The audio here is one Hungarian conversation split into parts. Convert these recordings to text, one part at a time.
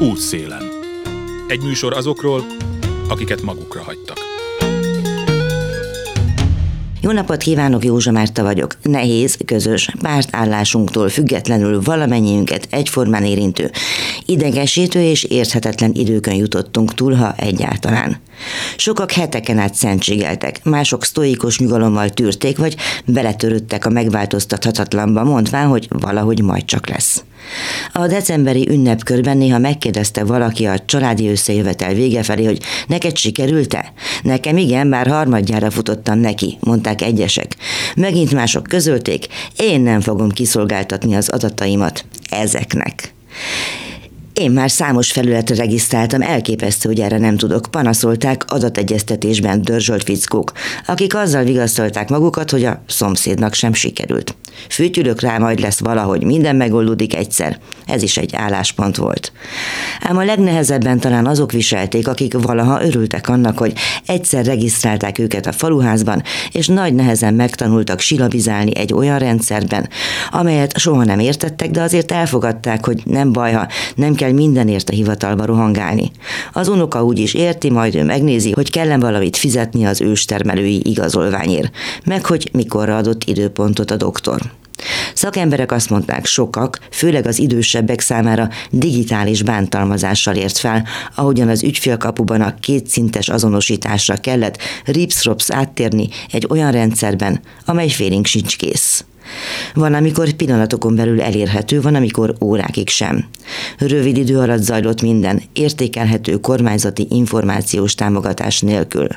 Útszélen. Egy műsor azokról, akiket magukra hagytak. Jó napot kívánok, Józsa Márta vagyok. Nehéz, közös, pártállásunktól függetlenül valamennyiünket egyformán érintő, idegesítő és érthetetlen időkön jutottunk túl, ha egyáltalán. Sokak heteken át szentségeltek, mások sztoikus nyugalommal tűrték, vagy beletörődtek a megváltoztathatatlanba, mondván, hogy valahogy majd csak lesz. A decemberi ünnepkörben néha megkérdezte valaki a családi összejövetel vége felé, hogy neked sikerült-e? Nekem igen, bár harmadjára futottam neki, mondták egyesek. Megint mások közölték, én nem fogom kiszolgáltatni az adataimat ezeknek. Én már számos felületre regisztráltam, elképesztő, hogy erre nem tudok, panaszolták adategyeztetésben dörzsölt fickók, akik azzal vigasztalták magukat, hogy a szomszédnak sem sikerült. Fütyülök rá, majd lesz valahogy, minden megoldódik egyszer. Ez is egy álláspont volt. Ám a legnehezebben talán azok viselték, akik valaha örültek annak, hogy egyszer regisztrálták őket a faluházban, és nagy nehezen megtanultak silabizálni egy olyan rendszerben, amelyet soha nem értettek, de azért elfogadták, hogy nem baj, ha nem kell mindenért a hivatalba rohangálni. Az unoka úgy is érti, majd ő megnézi, hogy kell valamit fizetni az őstermelői igazolványért, meg hogy mikorra adott időpontot a doktor. Szakemberek azt mondták, sokak, főleg az idősebbek számára digitális bántalmazással ért fel, ahogyan az ügyfélkapuban a kétszintes azonosításra kellett rips-rops áttérni egy olyan rendszerben, amely félig sincs kész. Van, amikor pillanatokon belül elérhető, van, amikor órákig sem. Rövid idő alatt zajlott minden, értékelhető kormányzati információs támogatás nélkül.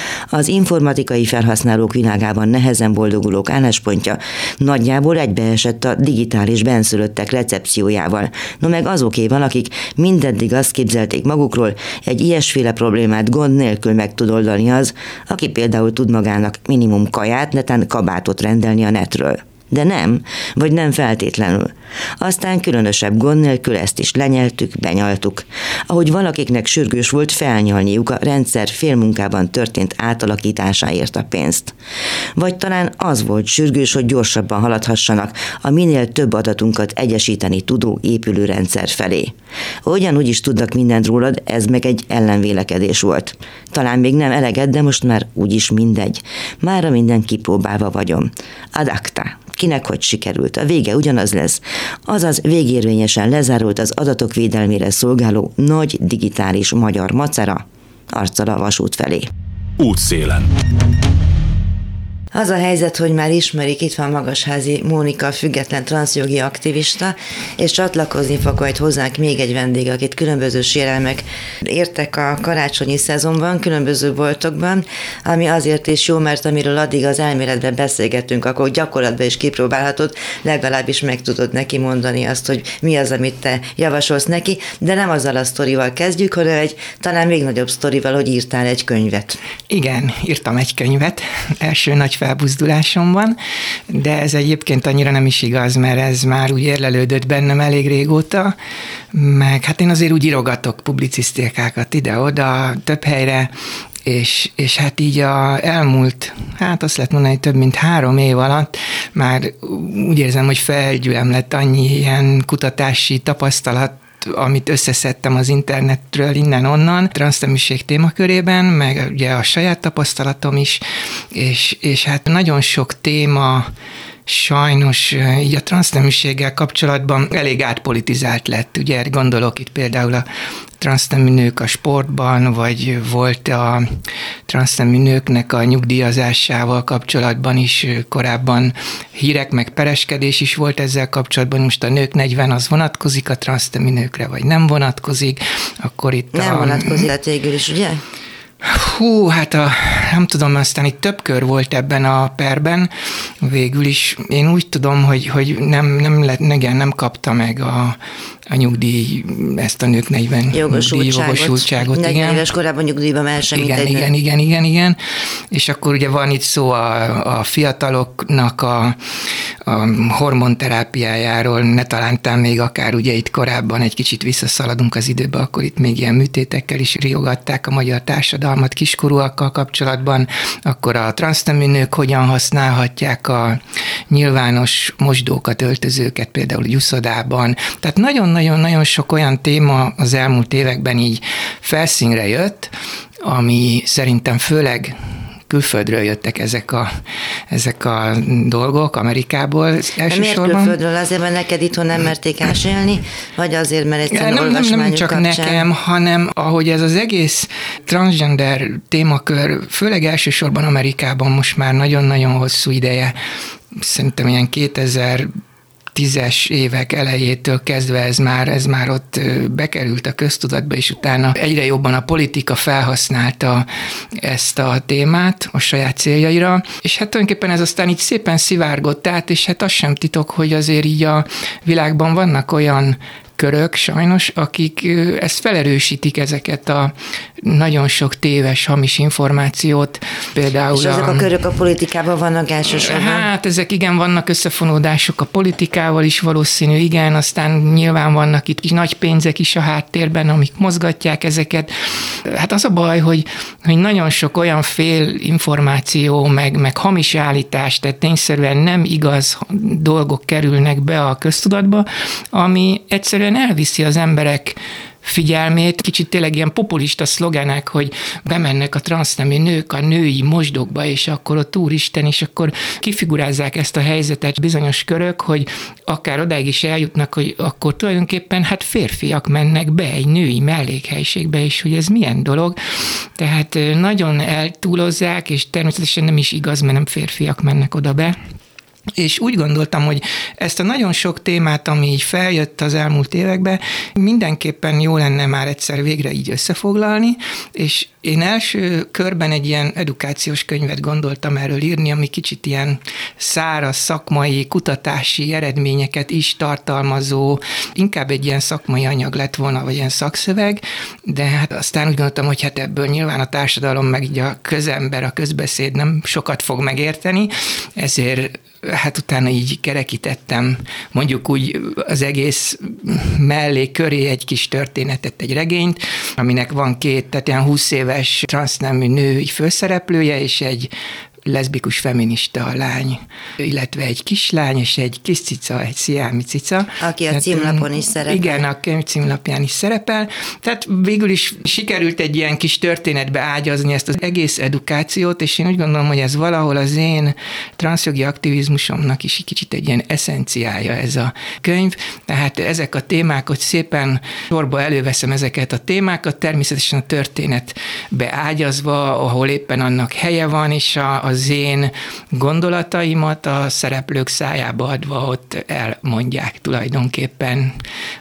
Az informatikai felhasználók világában nehezen boldogulók álláspontja nagyjából egybeesett a digitális benszülöttek recepciójával, no meg azokéval, akik mindeddig azt képzelték magukról, egy ilyesféle problémát gond nélkül meg tud oldani az, aki például tud magának minimum kaját, netán kabátot rendelni a netről. De nem, vagy nem feltétlenül. Aztán különösebb gond nélkül ezt is lenyeltük, benyaltuk. Ahogy valakiknek sürgős volt felnyalniuk a rendszer félmunkában történt átalakításáért a pénzt. Vagy talán az volt sürgős, hogy gyorsabban haladhassanak a minél több adatunkat egyesíteni tudó épülőrendszer felé. Ugyanúgy is tudnak mindent rólad, ez meg egy ellenvélekedés volt. Talán még nem eleged, de most már úgyis mindegy. Mára minden kipróbálva vagyom. Ad acta. Kinek hogy sikerült, a vége ugyanaz lesz. Azaz végérvényesen lezárult az adatok védelmére szolgáló nagy digitális magyar macera, arccal a vasút felé. Útszélen. Az a helyzet, hogy már ismerik, itt van Magasházi Mónika, független transzjogi aktivista, és csatlakozni fog majd hozzánk még egy vendég, akit különböző sérelmek értek a karácsonyi szezonban, különböző boltokban, ami azért is jó, mert amiről addig az elméletben beszélgettünk, akkor gyakorlatban is kipróbálhatod, legalábbis meg tudod neki mondani azt, hogy mi az, amit te javasolsz neki, de nem azzal a sztorival kezdjük, hanem egy talán még nagyobb sztorival, hogy írtál egy könyvet. Igen, írtam egy könyvet, első nagy felbuzdulásomban, de ez egyébként annyira nem is igaz, mert ez már úgy érlelődött bennem elég régóta, meg hát én azért úgy írogatok publicisztikákat ide-oda, több helyre, és hát így elmúlt, hát azt lehet mondani, több mint 3 év alatt már úgy érzem, hogy felgyűlöm lett annyi ilyen kutatási tapasztalat, amit összeszedtem az internetről innen-onnan, transzneműség témakörében, meg ugye a saját tapasztalatom is, és hát nagyon sok téma sajnos így a transzneműséggel kapcsolatban elég átpolitizált lett. Ugye gondolok itt például a transznemű nők a sportban, vagy volt a transznemű nőknek a nyugdíjazásával kapcsolatban is korábban hírek, meg pereskedés is volt ezzel kapcsolatban. Most a nők 40 az vonatkozik a transznemű nőkre, vagy nem vonatkozik. Akkor itt nem vonatkozik, hát végül is, ugye? Hú, hát nem tudom, aztán itt több kör volt ebben a perben. Végül is én úgy tudom, hogy nem kapta meg a nyugdíj, ezt a nők 40 jogosultságot. 40 éves korában nyugdíjba mehet sem, igen. És akkor ugye van itt szó a fiataloknak a hormonterápiájáról, ne talántán még akár ugye itt korábban egy kicsit visszaszaladunk az időbe, akkor itt még ilyen műtétekkel is riogatták a magyar társadalmat kiskorúakkal kapcsolatban, akkor a transznemű nők hogyan használhatják a nyilvános mosdókat, öltözőket, például gyuszodában. Tehát nagyon-nagyon-nagyon sok olyan téma az elmúlt években így felszínre jött, ami szerintem főleg külföldről jöttek ezek a dolgok, Amerikából elsősorban. Miért külföldről? Azért, mert neked itthon nem merték ásélni, vagy azért, mert egyszerűen olvasmányok nem csak kapcsán? nekem, hanem ahogy ez az egész transgender témakör, főleg elsősorban Amerikában most már nagyon-nagyon hosszú ideje, szerintem ilyen 2010-es évek elejétől kezdve ez már ott bekerült a köztudatba, és utána egyre jobban a politika felhasználta ezt a témát a saját céljaira, és hát tulajdonképpen ez aztán így szépen szivárgott át, és hát az sem titok, hogy azért így a világban vannak olyan körök sajnos, akik ezt felerősítik, ezeket a nagyon sok téves, hamis információt. Például és ezek a körök a politikában vannak elsősorban? Hát ezek igen, vannak összefonódások a politikával is valószínű, igen, aztán nyilván vannak itt nagy pénzek is a háttérben, amik mozgatják ezeket. Hát az a baj, hogy nagyon sok olyan fél információ, meg hamis állítás, tehát tényszerűen nem igaz dolgok kerülnek be a köztudatba, ami egyszerűen elviszi az emberek figyelmét, kicsit tényleg ilyen populista szlogenek, hogy bemennek a transznemű nők a női mosdókba, és akkor ott úristen, és akkor kifigurázzák ezt a helyzetet bizonyos körök, hogy akár odáig is eljutnak, hogy akkor tulajdonképpen hát férfiak mennek be egy női mellékhelyiségbe, és hogy ez milyen dolog. Tehát nagyon eltúlozzák, és természetesen nem is igaz, mert nem férfiak mennek oda be. És úgy gondoltam, hogy ezt a nagyon sok témát, ami így feljött az elmúlt években, mindenképpen jó lenne már egyszer végre így összefoglalni, és én első körben egy ilyen edukációs könyvet gondoltam erről írni, ami kicsit ilyen száraz, szakmai, kutatási eredményeket is tartalmazó, inkább egy ilyen szakmai anyag lett volna, vagy ilyen szakszöveg, de hát aztán úgy gondoltam, hogy hát ebből nyilván a társadalom, meg így a közember, a közbeszéd nem sokat fog megérteni, ezért hát utána így kerekítettem mondjuk úgy az egész mellé köré egy kis történetet, egy regényt, aminek van tehát ilyen 20 éves transznemű nő főszereplője, és egy leszbikus feminista lány, illetve egy kislány, és egy kis cica, egy sziámi cica. Aki a címlapon is szerepel. Igen, a címlapján is szerepel. Tehát végül is sikerült egy ilyen kis történetbe ágyazni ezt az egész edukációt, és én úgy gondolom, hogy ez valahol az én transzjogi aktivizmusomnak is kicsit egy ilyen eszenciája ez a könyv. Tehát ezek a témák, hogy szépen sorba előveszem ezeket a témákat, természetesen a történetbe ágyazva, ahol éppen annak helye van, és az én gondolataimat a szereplők szájába adva ott elmondják tulajdonképpen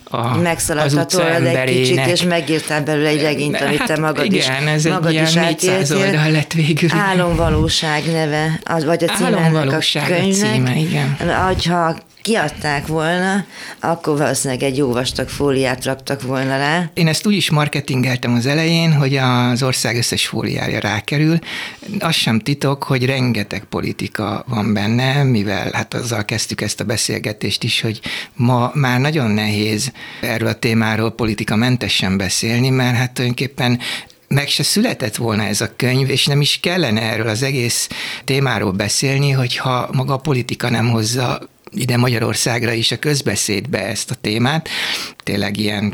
az utca emberének. Kicsit, és megírtál belőle egy regényt, amit te magad igen, is ez egy ilyen 400 oldal lett végül. Álomvalóság neve, vagy a címe ennek a könyvnek. Címe, igen. Ha kiadták volna, akkor valószínűleg egy jó vastag fóliát raktak volna rá. Én ezt úgy is marketingeltem az elején, hogy az ország összes fóliája rákerül. Az sem titok, hogy rengeteg politika van benne, mivel hát azzal kezdtük ezt a beszélgetést is, hogy ma már nagyon nehéz erről a témáról politikamentesen beszélni, mert hát tulajdonképpen meg se született volna ez a könyv, és nem is kellene erről az egész témáról beszélni, hogyha maga a politika nem hozza ide Magyarországra is a közbeszédbe ezt a témát. Tényleg ilyen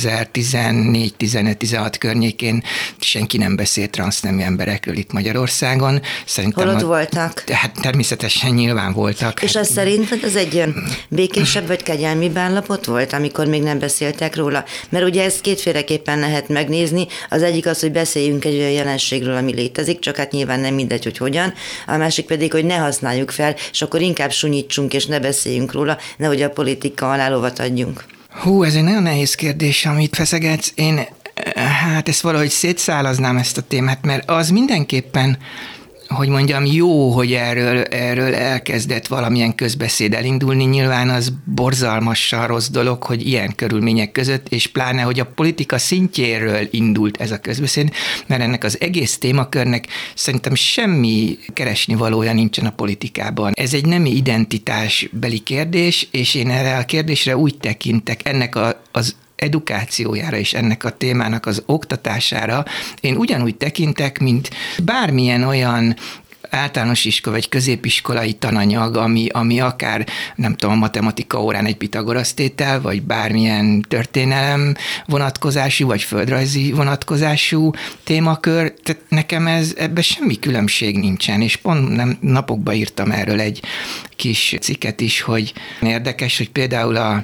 2014-15-16 környékén senki nem beszélt transznemű emberekről itt Magyarországon. Szerintem hol ott voltak? Hát természetesen nyilván voltak. És az szerinted az egy békésebb vagy kegyelmibb állapot volt, amikor még nem beszéltek róla? Mert ugye ezt kétféleképpen lehet megnézni. Az egyik az, hogy beszéljünk egy olyan jelenségről, ami létezik, csak hát nyilván nem mindegy, hogy hogyan. A másik pedig, hogy ne használjuk fel, és akkor inkább sunyítsunk, és ne beszéljünk róla, nehogy a politika alá lovat adjunk. Hú, ez egy nagyon nehéz kérdés, amit feszegetsz. Én ezt valahogy szétszálaznám ezt a témát, mert az mindenképpen, hogy mondjam, jó, hogy erről elkezdett valamilyen közbeszéd elindulni. Nyilván az borzalmasan rossz dolog, hogy ilyen körülmények között, és pláne, hogy a politika szintjéről indult ez a közbeszéd, mert ennek az egész témakörnek szerintem semmi keresnivalója nincsen a politikában. Ez egy nemi identitásbeli kérdés, és én erre a kérdésre úgy tekintek, ennek az edukációjára és ennek a témának az oktatására én ugyanúgy tekintek, mint bármilyen olyan általános iskola vagy középiskolai tananyag, ami akár, nem tudom, matematika órán egy Pitagorasz tétel, vagy bármilyen történelem vonatkozású, vagy földrajzi vonatkozású témakör. Tehát nekem ebben semmi különbség nincsen, és pont napokban írtam erről egy kis cikket is, hogy érdekes, hogy például az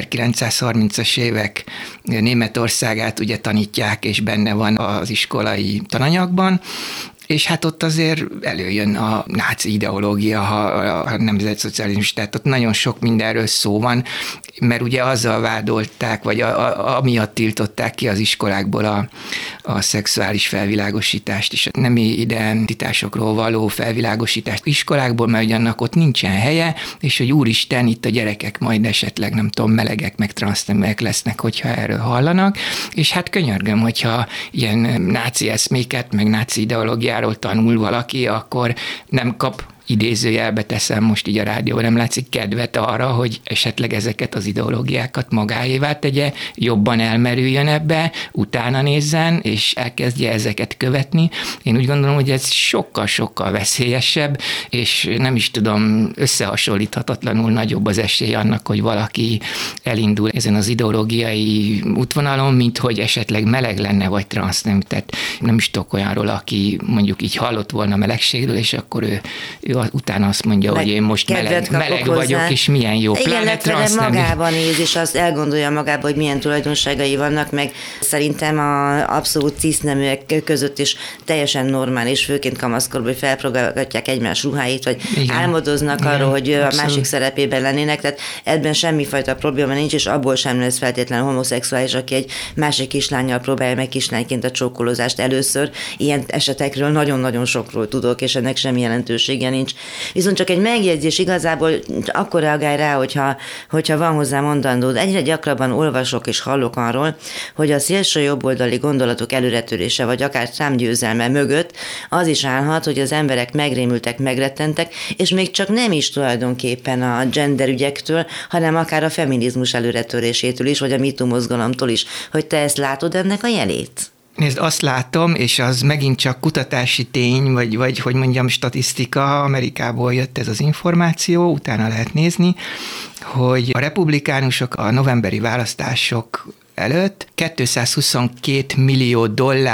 1930-as évek Németországát ugye tanítják, és benne van az iskolai tananyagban, és hát ott azért előjön a náci ideológia, a nemzetszocializmus, tehát ott nagyon sok mindenről szó van, mert ugye azzal vádolták, vagy amiatt tiltották ki az iskolákból a szexuális felvilágosítást és a nemi identitásokról való felvilágosítást iskolákból, mert ugye annak ott nincsen helye, és hogy úristen, itt a gyerekek majd esetleg, nem tudom, melegek, meg transzneműek lesznek, hogyha erről hallanak, és hát könyörgöm, hogyha ilyen náci eszméket, meg náci ideológiáról tanul valaki, akkor nem kap, idézőjelbe teszem most így a rádió, nem látszik kedvet arra, hogy esetleg ezeket az ideológiákat magáévá tegye, jobban elmerüljön ebbe, utána nézzen, és elkezdje ezeket követni. Én úgy gondolom, hogy ez sokkal-sokkal veszélyesebb, és nem is tudom, összehasonlíthatatlanul nagyobb az esély annak, hogy valaki elindul ezen az ideológiai útvonalon, mint hogy esetleg meleg lenne, vagy transznemű. Tehát nem is tudok olyanról, aki mondjuk így hallott volna melegségről, és akkor ő utána azt mondja, hogy én most meleg vagyok, és milyen jó. Igen, illetve magában néz, és azt elgondolja magában, hogy milyen tulajdonságai vannak, meg szerintem az abszolút ciszneműek között is teljesen normális, főként kamaszkorban, hogy felpróbálgatják egymás ruháit, vagy igen, álmodoznak igen, arról, hogy abszolút a másik szerepében lennének, tehát ebben semmifajta probléma nincs, és abból sem lesz feltétlenül homoszexuális, aki egy másik kislánnyal próbálja meg kislányként a csókolózást először. Ilyen esetekről nagyon-nagyon sokról tudok, és ennek semmi jelentősége nincs. Viszont csak egy megjegyzés, igazából akkor reagálj rá, hogyha van hozzá mondandód. Egyre gyakrabban olvasok és hallok arról, hogy a szélső jobboldali gondolatok előretörése, vagy akár számgyőzelme mögött az is állhat, hogy az emberek megrémültek, megrettentek, és még csak nem is tulajdonképpen a genderügyektől, hanem akár a feminizmus előretörésétől is, vagy a MeToo mozgalomtól is. Hogy te ezt látod ennek a jelét? Nézd, azt látom, és az megint csak kutatási tény, vagy hogy mondjam, statisztika, Amerikából jött ez az információ, utána lehet nézni, hogy a republikánusok a novemberi választások előtt $222 millió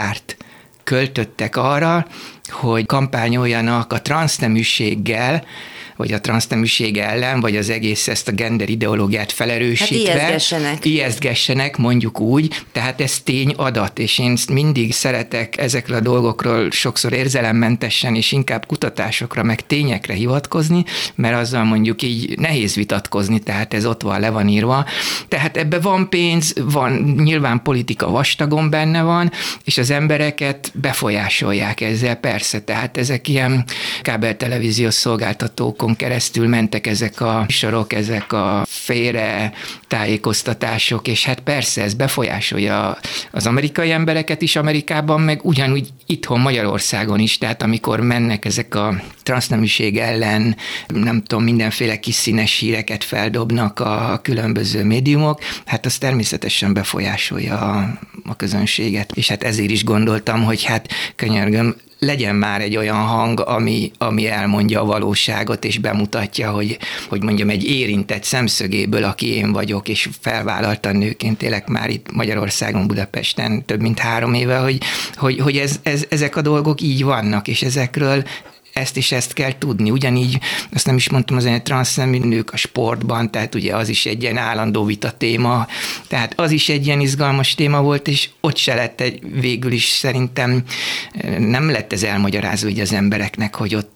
költöttek arra, hogy kampányoljanak a transzneműséggel, vagy a transzneműség ellen, vagy az egész ezt a gender ideológiát felerősítve. Hát ijesztgessenek, mondjuk úgy. Tehát ez tény adat, és én mindig szeretek ezekről a dolgokról sokszor érzelemmentesen, és inkább kutatásokra, meg tényekre hivatkozni, mert azzal mondjuk így nehéz vitatkozni, tehát ez ott van, le van írva. Tehát ebbe van pénz, van nyilván politika vastagon benne van, és az embereket befolyásolják ezzel, persze. Tehát ezek ilyen kábeltelevíziós szolgáltatókon keresztül mentek ezek a sorok, ezek a félre tájékoztatások, és hát persze ez befolyásolja az amerikai embereket is Amerikában, meg ugyanúgy itthon Magyarországon is, tehát amikor mennek ezek a transzneműség ellen, nem tudom, mindenféle kis színes híreket feldobnak a különböző médiumok, hát az természetesen befolyásolja a közönséget. És hát ezért is gondoltam, hogy hát könyörgöm, legyen már egy olyan hang, ami elmondja a valóságot, és bemutatja, hogy mondjam, egy érintett szemszögéből, aki én vagyok, és felvállaltan nőként élek már itt Magyarországon, Budapesten több mint 3 éve, hogy ezek a dolgok így vannak, és ezekről ezt is ezt kell tudni. Ugyanígy, azt nem is mondtam, az egy transznemű nők a sportban, tehát ugye az is egy ilyen állandó vita téma, tehát az is egy ilyen izgalmas téma volt, és ott se lett végül is szerintem nem lett ez elmagyarázva így az embereknek, hogy ott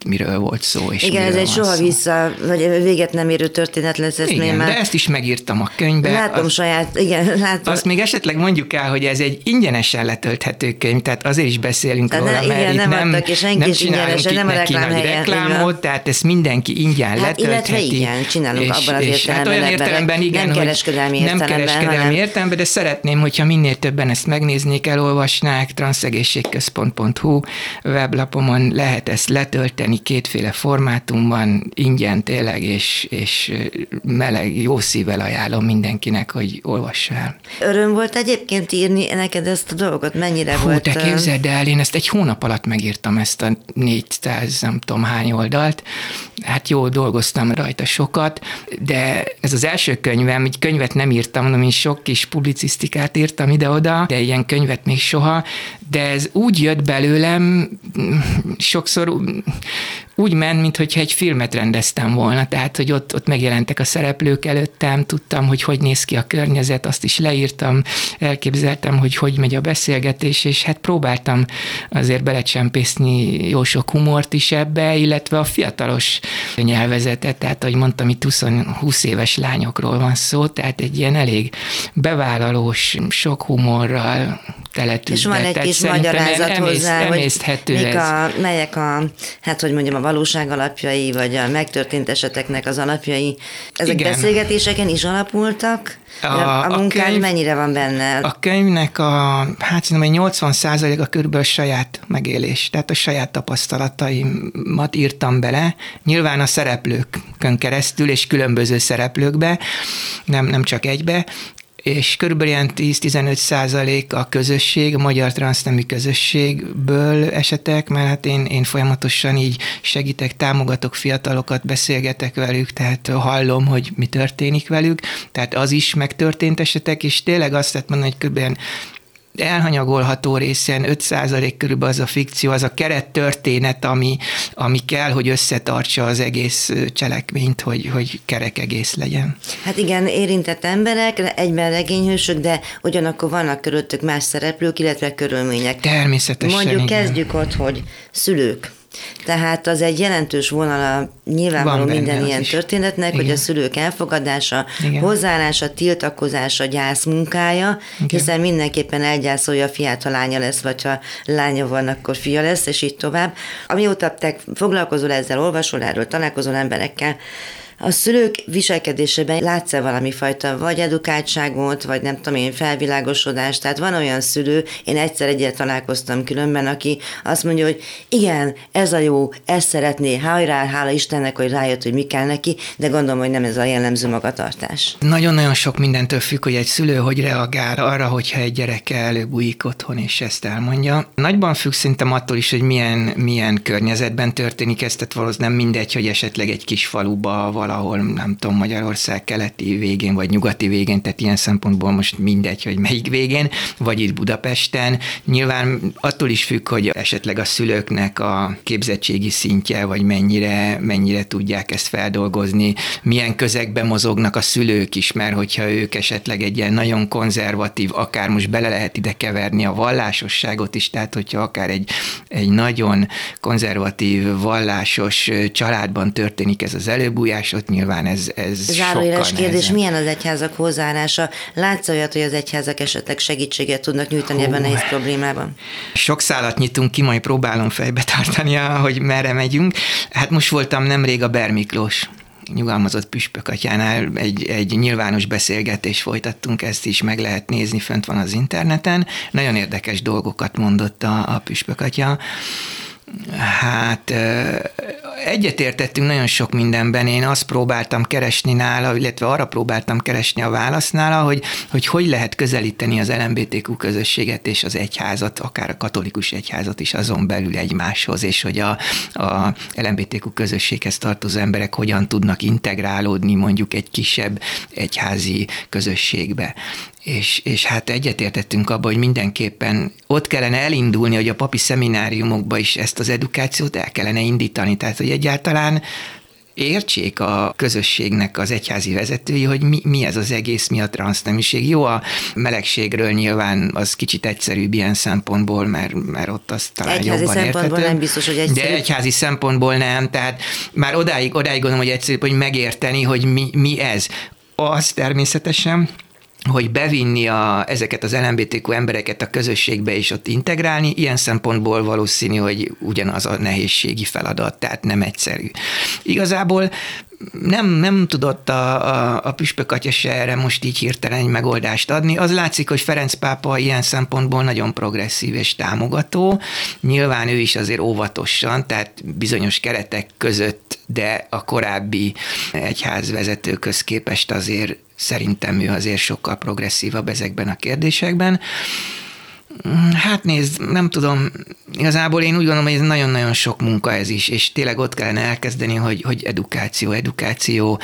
miről volt szó. És igen, ez egy soha vissza, vagy véget nem érő történet lesz. Ezt igen, már... de ezt is megírtam a könyvbe. Látom látom. Azt még esetleg mondjuk el, hogy ez egy ingyenesen letölthető könyv, tehát azért is beszélünk róla, mert itt nem csinálunk itt neki nagy reklámot, tehát ezt mindenki ingyen letöltheti. Illetve igen, csinálunk abban az értelemben. Hát olyan értelemben igen, nem kereskedelmi értelemben, de szeretném, hogyha minél többen ezt megnéznék, elolvasnák, transzegészségközpont.hu weblapomon lehet ezt letölteni kétféle formátumban, ingyen tényleg, és meleg, jó szívvel ajánlom mindenkinek, hogy olvassa el. Öröm volt egyébként írni neked ezt a dolgot? Mennyire volt? Te képzeld el, én ezt egy hónap alatt megírtam, ezt a 400 nem tudom hány oldalt. Hát jó, dolgoztam rajta sokat, de ez az első könyvem, egy könyvet nem írtam, mondom, én sok kis publicisztikát írtam ide-oda, de ilyen könyvet még soha, de ez úgy jött belőlem, sokszor úgy ment, mintha egy filmet rendeztem volna, tehát, hogy ott megjelentek a szereplők előttem, tudtam, hogy néz ki a környezet, azt is leírtam, elképzeltem, hogy megy a beszélgetés, és hát próbáltam azért belecsempészni jó sok humort is ebbe, illetve a fiatalos nyelvezetet, tehát, ahogy mondtam, itt 20 éves lányokról van szó, tehát egy ilyen elég bevállalós, sok humorral teletűzve. És van egy kis magyarázat hozzá, hogy melyek a valóság alapjai, vagy a megtörtént eseteknek az alapjai. Ezek igen. Beszélgetéseken is alapultak? A munkád mennyire van benne? A könyvnek szerintem 80%-a körülbelül saját megélés, tehát a saját tapasztalataimat írtam bele, nyilván a szereplőkön keresztül, és különböző szereplőkbe, nem csak egybe, és körülbelül ilyen 10-15% a közösség, a magyar transznemű közösségből esetek, mert hát én folyamatosan így segítek, támogatok fiatalokat, beszélgetek velük, tehát hallom, hogy mi történik velük, tehát az is megtörtént esetek, és tényleg azt lehet mondani, hogy körülbelül elhanyagolható részen 5% körülbelül az a fikció, az a kerettörténet, ami kell, hogy összetartsa az egész cselekményt, hogy kerek egész legyen. Hát igen, érintett emberek, egyben regényhősök, de ugyanakkor vannak körülöttük más szereplők, illetve körülmények. Természetesen, mondjuk igen. Kezdjük ott, hogy szülők. Tehát az egy jelentős vonala nyilvánvaló minden ilyen történetnek, igen. Hogy a szülők elfogadása, igen. Hozzáállása, tiltakozása, gyászmunkája, igen. Hiszen mindenképpen elgyászolja a fiát, ha lánya lesz, vagy ha lánya van, akkor fia lesz, és így tovább. Amióta te foglalkozol ezzel, olvasol erről, találkozol emberekkel, a szülők viselkedésében látsz-e valami fajta vagy edukáltságot, vagy nem tudom én, felvilágosodást? Tehát van olyan szülő, én egyszer egyet találkoztam különben, aki azt mondja, hogy igen, ez a jó, ezt szeretné, hajrá, hála Istennek, hogy rájött, hogy mi kell neki, de gondolom, hogy nem ez a jellemző magatartás. Nagyon-nagyon sok mindentől függ, hogy egy szülő hogy reagál arra, hogyha egy gyereke előbújik otthon, és ezt elmondja. Nagyban függ szerintem attól is, hogy milyen környezetben történik ez, tehát valószínűleg nem mindegy, hogy esetleg egy kis faluba valahol, nem tudom, Magyarország keleti végén, vagy nyugati végén, tehát ilyen szempontból most mindegy, hogy melyik végén, vagy itt Budapesten. Nyilván attól is függ, hogy esetleg a szülőknek a képzettségi szintje, vagy mennyire tudják ezt feldolgozni, milyen közegben mozognak a szülők is, mert hogyha ők esetleg egy ilyen nagyon konzervatív, akár most bele lehet ide keverni a vallásosságot is, tehát hogyha akár egy nagyon konzervatív, vallásos családban történik ez az előbújás, ott nyilván ez zárójeles kérdés, milyen az egyházak hozzáállása? Látsz olyat, hogy az egyházak esetleg segítséget tudnak nyújtani ebben a nehéz problémában? Sok szálat nyitunk ki, majd próbálom fejbe tartani, hogy merre megyünk. Hát most voltam nemrég a Bermiklós nyugalmazott püspök atyánál, egy nyilvános beszélgetést folytattunk, ezt is meg lehet nézni, fönt van az interneten. Nagyon érdekes dolgokat mondott a püspök atya. Hát egyetértettünk nagyon sok mindenben, én azt próbáltam keresni nála, illetve arra próbáltam keresni a választ nála, hogy lehet közelíteni az LMBTQ közösséget és az egyházat, akár a katolikus egyházat is azon belül egymáshoz, és hogy a LMBTQ közösséghez tartozó emberek hogyan tudnak integrálódni mondjuk egy kisebb egyházi közösségbe. És hát egyetértettünk abban, hogy mindenképpen ott kellene elindulni, hogy a papi szemináriumokba is ezt az edukációt el kellene indítani. Tehát, hogy egyáltalán értsék a közösségnek az egyházi vezetői, hogy mi ez az egész, mi a transzneműség. Jó, a melegségről nyilván az kicsit egyszerűbb ilyen szempontból, mert ott azt talán egyházi jobban érthető. Szempontból nem biztos, hogy egyszerűbb. De egyházi szempontból nem, tehát már odáig gondolom, hogy egyszerűbb, hogy megérteni, hogy mi ez. Az természetesen, hogy bevinni ezeket az LMBTQ embereket a közösségbe és ott integrálni, ilyen szempontból valószínű, hogy ugyanaz a nehézségi feladat, tehát nem egyszerű. Igazából nem tudott a püspök atya se erre most így hirtelen egy megoldást adni. Az látszik, hogy Ferenc pápa ilyen szempontból nagyon progresszív és támogató. Nyilván ő is azért óvatosan, tehát bizonyos keretek között, de a korábbi egyházvezetőkhöz képest azért szerintem ő azért sokkal progresszívabb ezekben a kérdésekben. Hát nézd, nem tudom, igazából én úgy gondolom, hogy ez nagyon-nagyon sok munka ez is, és tényleg ott kellene elkezdeni, hogy edukáció,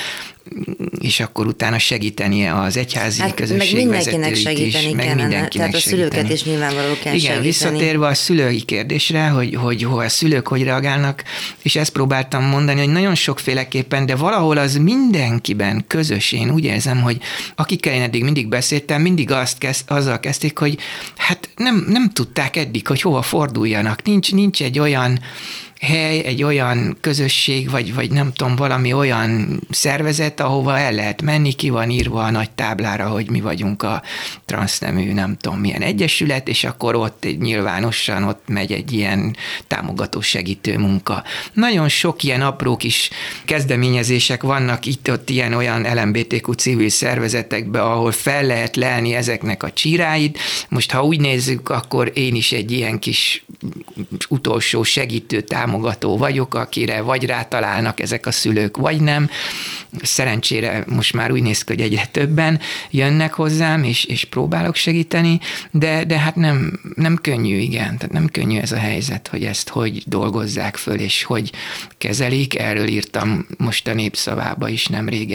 és akkor utána segítenie az egyházi közösség vezetőit is. Segíteni meg kellene, tehát a szülőket is nyilvánvalóan kell segíteni. Igen, visszatérve a szülői kérdésre, hogy a szülők hogy reagálnak, és ezt próbáltam mondani, hogy nagyon sokféleképpen, de valahol az mindenkiben közös. Én úgy érzem, hogy akikkel én eddig mindig beszéltem, mindig azzal kezdték, hogy hát nem tudták eddig, hogy hova forduljanak. Nincs egy olyan hely, egy olyan közösség, vagy nem tudom, valami olyan szervezet, ahova el lehet menni, ki van írva a nagy táblára, hogy mi vagyunk a transznemű, nem tudom milyen egyesület, és akkor ott nyilvánosan ott megy egy ilyen támogató segítő munka. Nagyon sok ilyen apró kis kezdeményezések vannak itt-ott ilyen olyan LMBTQ civil szervezetekbe, ahol fel lehet lelni ezeknek a csíráit. Most, ha úgy nézzük, akkor én is egy ilyen kis utolsó segítő támogató vagyok, akire vagy rátalálnak ezek a szülők, vagy nem. Szerencsére most már úgy néz ki, hogy egyre többen jönnek hozzám, és próbálok segíteni, de hát nem könnyű, igen. Tehát nem könnyű ez a helyzet, hogy ezt hogy dolgozzák föl, és hogy kezelik. Erről írtam most a Népszavába is nemrég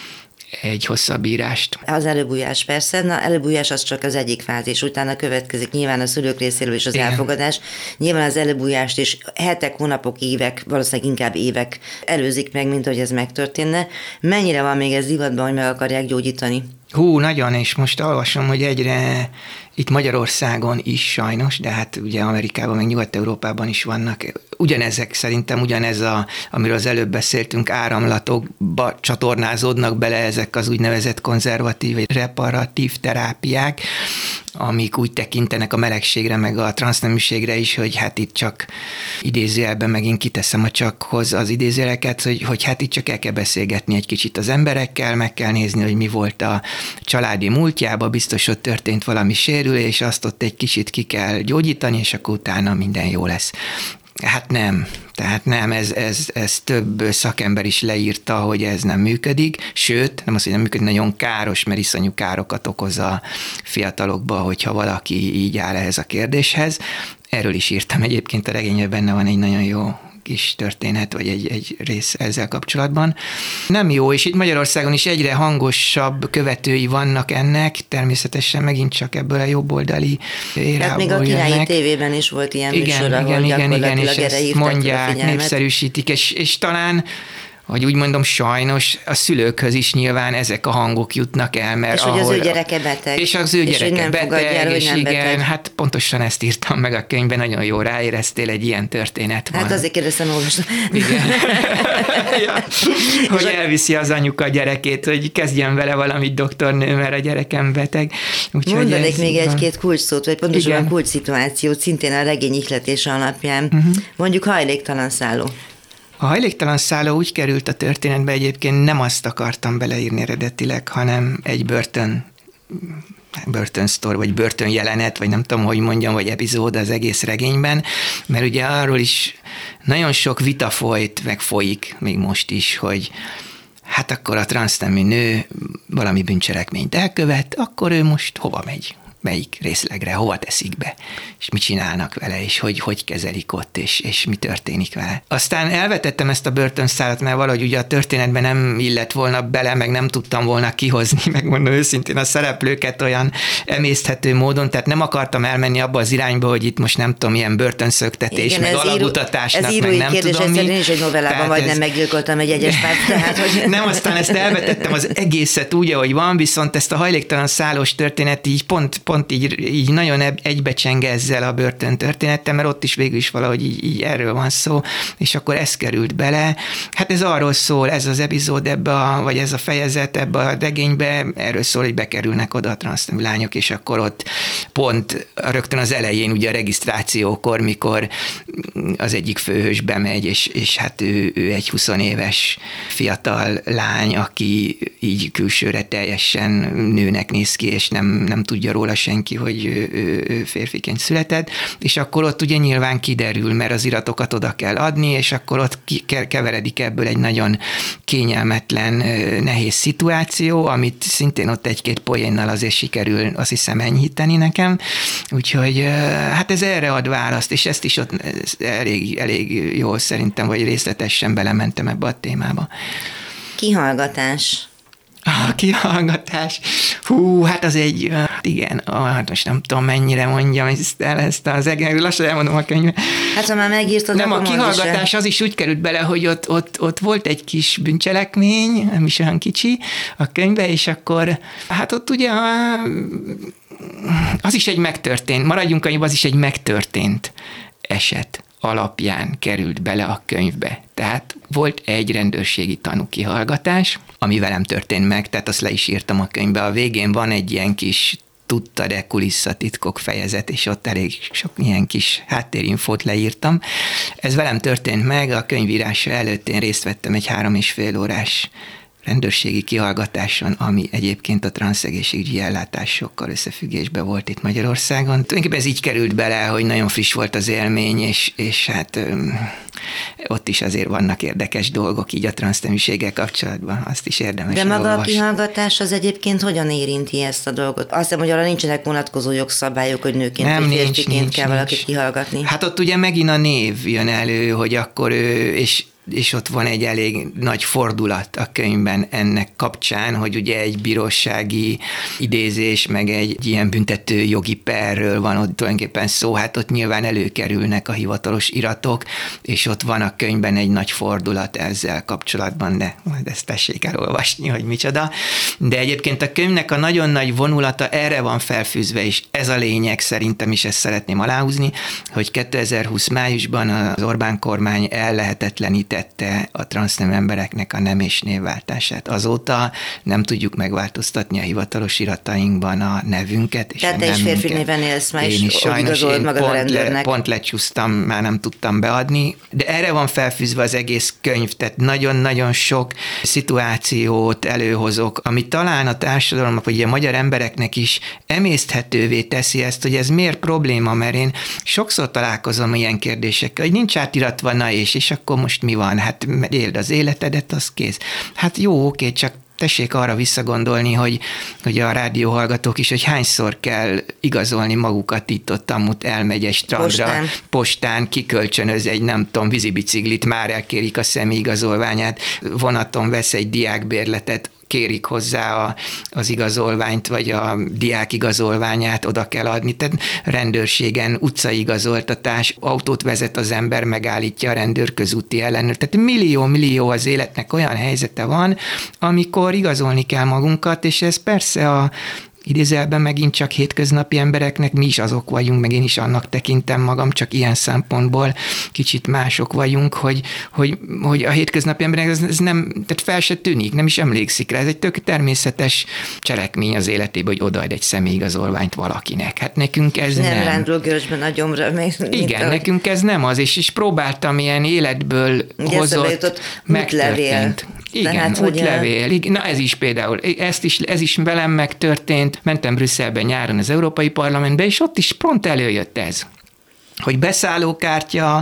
egy hosszabb írást. Az előbújás persze, előbújás az csak az egyik fázis, utána következik nyilván a szülők részéről is az igen. elfogadás. Nyilván az előbújást is hetek, hónapok, évek, valószínűleg inkább évek előzik meg, mint hogy ez megtörténne. Mennyire van még ez divatban, hogy meg akarják gyógyítani? Nagyon, és most olvasom, hogy egyre itt Magyarországon is sajnos, de hát ugye Amerikában, meg Nyugat-Európában is vannak ugyanezek, szerintem ugyanez, amiről az előbb beszéltünk, áramlatokba csatornázódnak bele ezek az úgynevezett konzervatív vagy reparatív terápiák, amik úgy tekintenek a melegségre, meg a transzneműségre is, hogy hát itt csak idézőjelben megint kiteszem a csakhoz az idézőjeleket, hogy hát itt csak el kell beszélgetni egy kicsit az emberekkel, meg kell nézni, hogy mi volt a családi múltjában, biztos ott történt valami sérülés, azt ott egy kicsit ki kell gyógyítani, és akkor utána minden jó lesz. Hát nem. Tehát nem, ez több szakember is leírta, hogy ez nem működik, sőt, nem az, hogy nem működik, nagyon káros, mert iszonyú károkat okoz a fiatalokba, hogyha valaki így áll ehhez a kérdéshez. Erről is írtam egyébként a regényben, benne van egy nagyon jó kis történet, vagy egy rész ezzel kapcsolatban. Nem jó, és itt Magyarországon is egyre hangosabb követői vannak ennek, természetesen megint csak ebből a jobboldali érából hát még a Királyi tévében is volt ilyen műsor, ahol igen, és ezt mondják, népszerűsítik, és talán, hogy úgy mondom, sajnos a szülőkhöz is nyilván ezek a hangok jutnak el, mert és hogy az ő gyereke beteg. És az ő gyereke beteg, és igen, beteg. hát pontosan ezt írtam meg a könyvben, nagyon jó ráéreztél, egy ilyen történet van. Hát azért kérdeztem, olvastam. Igen. Ja, hogy elviszi az anyuka a gyerekét, hogy kezdjen vele valamit, doktornő, mert a gyerekem beteg. Mondanék még egy-két kulcsszót, vagy pontosabban kulcsszituációt, szintén a regény ihletése alapján. Mondjuk hajléktalan szálló. A hajléktalan szálló úgy került a történetbe, egyébként nem azt akartam beleírni eredetileg, hanem egy börtönsztor, vagy börtönjelenet, vagy nem tudom, hogy mondjam, vagy epizód az egész regényben, mert ugye arról is nagyon sok vita folyt, meg folyik még most is, hogy hát akkor a transznemű nő valami bűncselekményt elkövet, akkor ő most hova megy? melyik részlegre, hova teszik be, és mit csinálnak vele, és hogy kezelik ott, és mi történik vele. Aztán elvetettem ezt a börtönszálat, mert valahogy ugye a történetben nem illett volna bele, meg nem tudtam volna kihozni, megmondom őszintén a szereplőket olyan emészthető módon, tehát nem akartam elmenni abba az irányba, hogy itt most nem tudom, ilyen börtönszöktetés, meg alagutatásnak, ez meg nem kérdés, tudom mi. Én is egy novellában majdnem meggyilkoltam egy egyes párt, tehát hogy... Nem, aztán ezt elvetettem az egészet úgy, ahogy van, viszont ezt a hajléktalan szállós történet így pont így nagyon egybecseng ezzel a börtön történettel, mert ott is végül is valahogy így erről van szó, és akkor ez került bele. Hát ez arról szól, ez az epizód vagy ez a fejezet ebbe a regénybe, erről szól, hogy bekerülnek oda a transznemű lányok, és akkor ott pont rögtön az elején, ugye a regisztrációkor, mikor az egyik főhős bemegy, és hát ő egy 20 éves fiatal lány, aki így külsőre teljesen nőnek néz ki, és nem tudja róla senki, hogy ő férfiként született, és akkor ott ugye nyilván kiderül, mert az iratokat oda kell adni, és akkor ott keveredik ebből egy nagyon kényelmetlen, nehéz szituáció, amit szintén ott egy-két poénnal azért sikerül, azt hiszem, enyhíteni nekem. Úgyhogy hát ez erre ad választ, és ezt is ott elég jól szerintem, vagy részletesen belementem ebbe a témába. Kihallgatás. A kihallgatás. Hát az egy, igen, hát most nem tudom mennyire mondjam ezt az egész, lassan elmondom a könyvet. Hát ha már megírtad, nem, a kihallgatás az is úgy került bele, hogy ott volt egy kis bűncselekmény, nem is olyan kicsi a könyvbe, és akkor hát ott ugye az is egy megtörtént, maradjunk annyiban, az is egy megtörtént eset alapján került bele a könyvbe. Tehát volt egy rendőrségi tanúkihallgatás, ami velem történt meg, tehát azt le is írtam a könyvbe. A végén van egy ilyen kis tudta-e kulisszatitkok fejezet, és ott elég sok ilyen kis háttérinfót leírtam. Ez velem történt meg, a könyvírása előtt én részt vettem egy 3,5 órás rendőrségi kihallgatáson, ami egyébként a transzegészségügyi ellátásokkal összefüggésben volt itt Magyarországon. Tulajdonképpen ez így került bele, hogy nagyon friss volt az élmény, és hát ott is azért vannak érdekes dolgok így a transzneműséggel kapcsolatban, azt is érdemes De maga olvasni. A kihallgatás az egyébként hogyan érinti ezt a dolgot? Azt hiszem, hogy arra nincsenek vonatkozó jogszabályok, hogy nőként vagy férfiként kell valakit kihallgatni. Hát ott ugye megint a név jön elő, hogy akkor ő, és ott van egy elég nagy fordulat a könyvben ennek kapcsán, hogy ugye egy bírósági idézés, meg egy ilyen büntető jogi perről van ott tulajdonképpen szó, hát ott nyilván előkerülnek a hivatalos iratok, és ott van a könyvben egy nagy fordulat ezzel kapcsolatban, de ezt tessék elolvasni, hogy micsoda. De egyébként a könyvnek a nagyon nagy vonulata erre van felfűzve, és ez a lényeg szerintem, is ezt szeretném aláhúzni, hogy 2020 májusban az Orbán kormány ellehetetlenítette a transznemű embereknek a nem és névváltását. Azóta nem tudjuk megváltoztatni a hivatalos iratainkban a nevünket és tehát a te is nemünket. férfi néven élsz már, Én is sajnos, én magad a rendőrnek. pont lecsúsztam, már nem tudtam beadni, de erre van felfűzve az egész könyv, tehát nagyon-nagyon sok szituációt előhozok, ami talán a társadalomnak, vagy a magyar embereknek is emészthetővé teszi ezt, hogy ez miért probléma, mert én sokszor találkozom ilyen kérdésekkel, hogy nincs átiratva, na és akkor most mi van? Hát éld az életedet, az kész. Hát jó, oké, csak tessék arra visszagondolni, hogy a rádióhallgatók is, hogy hányszor kell igazolni magukat itt-ott, amúgy elmegy egy strandra, postán kikölcsönöz egy, nem tudom, vízibiciklit, már elkérik a személyigazolványát, vonaton vesz egy diákbérletet, kérik hozzá az igazolványt, vagy a diák igazolványát oda kell adni. Tehát rendőrségen, utcai igazoltatás, autót vezet az ember, megállítja a rendőr, közúti ellenőr. Tehát millió az életnek olyan helyzete van, amikor igazolni kell magunkat, és ez persze a idézelben megint csak hétköznapi embereknek, mi is azok vagyunk, meg én is annak tekintem magam, csak ilyen szempontból kicsit mások vagyunk, hogy a hétköznapi embereknek ez nem, tehát fel se tűnik, nem is emlékszik rá. Ez egy tök természetes cselekmény az életében, hogy odaad egy személyigazolványt valakinek. Hát nekünk ez nem. Rándul görcsben a gyomra. Igen, nekünk ez nem az, és próbáltam ilyen életből hozott, megtörtént. Igen, tehát, útlevél. Igen, na ez is például, ez is velem megtörtént. Mentem Brüsszelben nyáron az Európai Parlamentbe, és ott is pont előjött ez, hogy beszállókártya,